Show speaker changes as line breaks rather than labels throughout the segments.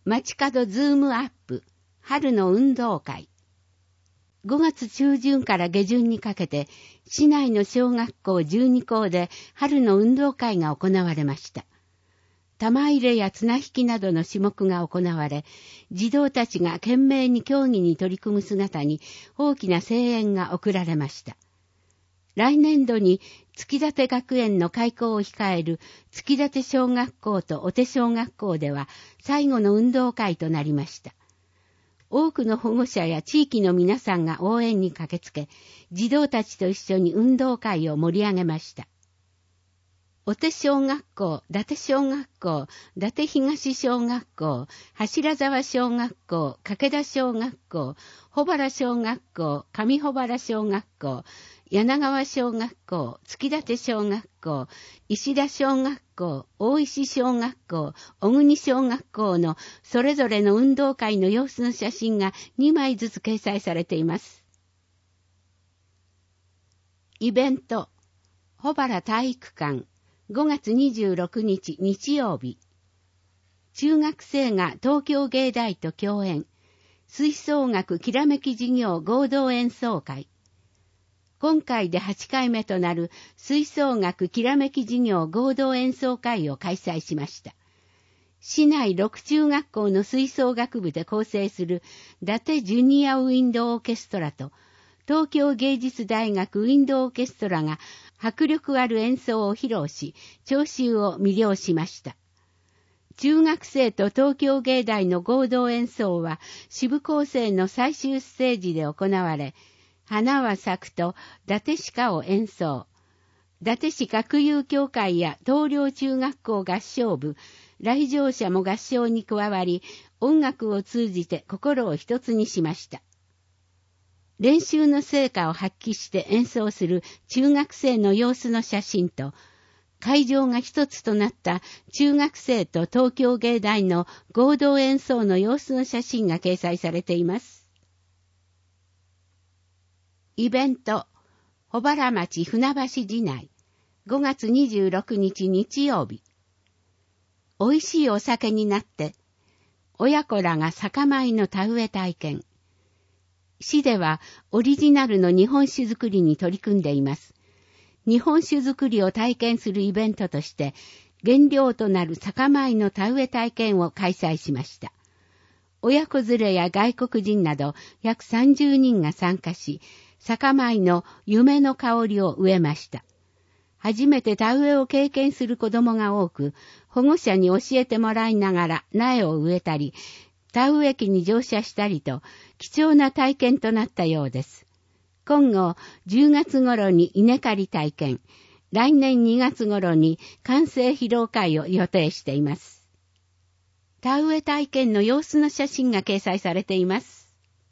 街角ズームアップ春の運動会。5月中旬から下旬にかけて、市内の小学校12校で春の運動会が行われました。玉入れや綱引きなどの種目が行われ、児童たちが懸命に競技に取り組む姿に大きな声援が送られました。来年度に月立学園の開校を控える月立小学校と小手小学校では最後の運動会となりました。多くの保護者や地域の皆さんが応援に駆けつけ、児童たちと一緒に運動会を盛り上げました。小手小学校、伊達小学校、伊達東小学校、柱沢小学校、掛田小学校、保原小学校、上保原小学校、柳川小学校、月立小学校、石田小学校、大石小学校、小国小学校のそれぞれの運動会の様子の写真が2枚ずつ掲載されています。イベント、保原体育館、5月26日日曜日。中学生が東京芸大と共演、吹奏楽きらめき事業合同演奏会。今回で8回目となる吹奏楽きらめき事業合同演奏会を開催しました。市内6中学校の吹奏楽部で構成する伊達ジュニアウィンドオーケストラと東京芸術大学ウィンドオーケストラが迫力ある演奏を披露し、聴衆を魅了しました。中学生と東京芸大の合同演奏は支部構成の最終ステージで行われ、花は咲くと伊達市歌を演奏。伊達市学友協会や東陵中学校合唱部、来場者も合唱に加わり、音楽を通じて心を一つにしました。練習の成果を発揮して演奏する中学生の様子の写真と、会場が一つとなった中学生と東京芸大の合同演奏の様子の写真が掲載されています。イベント、保原町船橋寺内、5月26日日曜日。美味しいお酒になって、親子らが酒米の田植え体験。市ではオリジナルの日本酒作りに取り組んでいます。日本酒作りを体験するイベントとして、原料となる酒米の田植え体験を開催しました。親子連れや外国人など約30人が参加し、酒米の夢の香りを植えました。初めて田植えを経験する子供が多く、保護者に教えてもらいながら苗を植えたり、田植え機に乗車したりと、貴重な体験となったようです。今後、10月頃に稲刈り体験、来年2月頃に完成披露会を予定しています。田植え体験の様子の写真が掲載されています。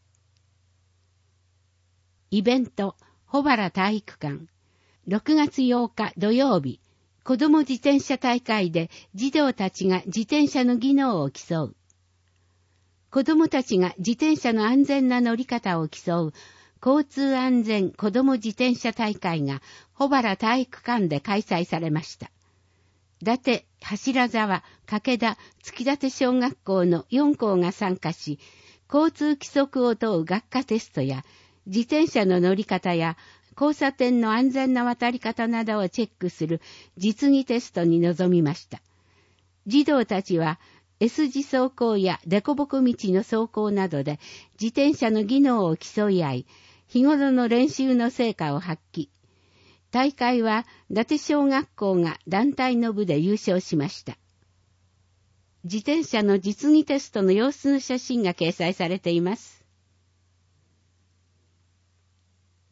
イベント、保原体育館。6月8日土曜日、子ども自転車大会で児童たちが自転車の技能を競う。子どもたちが自転車の安全な乗り方を競う交通安全子ども自転車大会が保原体育館で開催されました。伊達、柱沢、掛田、月立小学校の4校が参加し、交通規則を問う学科テストや、自転車の乗り方や交差点の安全な渡り方などをチェックする実技テストに臨みました。児童たちは S 字走行や凸凹道の走行などで自転車の技能を競い合い、日頃の練習の成果を発揮。大会は伊達小学校が団体の部で優勝しました。自転車の実技テストの様子の写真が掲載されています。